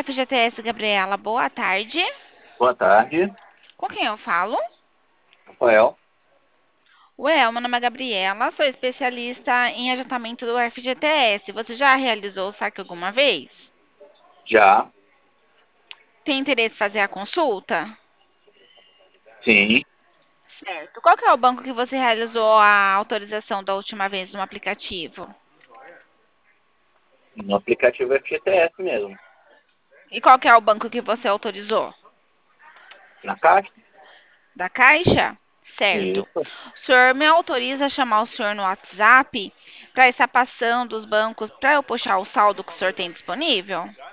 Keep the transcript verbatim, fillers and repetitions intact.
F G T S Gabriela, boa tarde. Boa tarde, Com quem eu falo? Rafael. Well, meu nome é Gabriela, sou especialista em adiantamento do F G T S. Você já realizou o saque alguma vez? Já, Tem interesse em fazer a consulta? sim. Certo. Qual que é o banco que você realizou a autorização da última vez no aplicativo? No aplicativo F G T S mesmo. E qual que é o banco que você autorizou? Na caixa? Da Caixa? Certo. Isso. O senhor me autoriza a chamar o senhor no WhatsApp para estar passando os bancos para eu puxar o saldo que o senhor tem disponível?